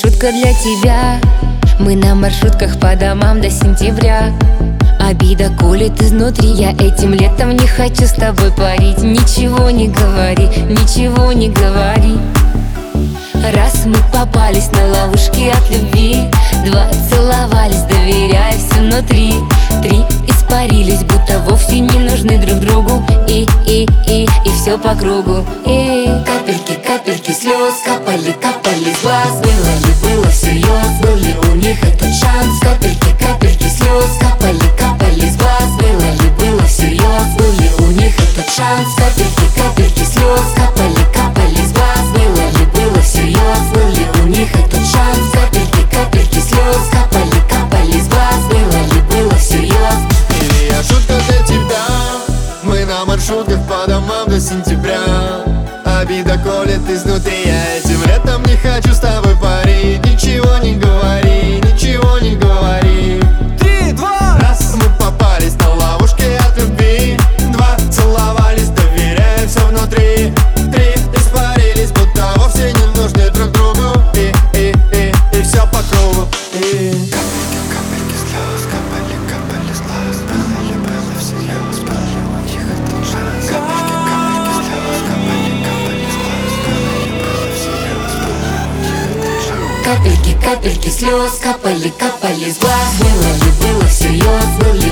шутка для тебя. Мы на маршрутках по домам до сентября. Обида колет изнутри, я этим летом не хочу с тобой парить. Ничего не говори, ничего не говори. Раз мы попались на ловушки от любви, два целовались, доверяя все внутри, три испарились, будто вовсе не нужны друг другу. И все по кругу. И капельки, капельки слез капали, капали с глаз. Было ли, было всерьез, был ли у них этот шанс? Капельки, капельки слез капали, капали с глаз. Было ли, было всерьез, был ли у них этот шанс? Капельки, капельки слез капали, капали с глаз. Было ли, было всерьез, был ли у них этот шанс? Капельки, капельки слез капали, капали с глаз. Было ли, было всерьез? Или я шутка для тебя? Мы на маршрутках по домам до сентября. Обида колет изнутри, я этим летом не хочу с тобой парить. Ничего не говори, ничего не говори. 3, 2, раз. Мы попались на ловушки от любви, два целовались, доверяя все внутри, три испарились, будто вовсе не нужны друг другу. И все по кругу. И капельки, капельки слез капали, капали с глаз. Было ли, было всерьез, был ли у них этот шанс? Капельки, капельки слез капали, капали с глаз. Было ли, было всерьез, был ли у них этот шанс? Капельки, капельки слез капали, капали с глаз. Было ли, было всерьез, был ли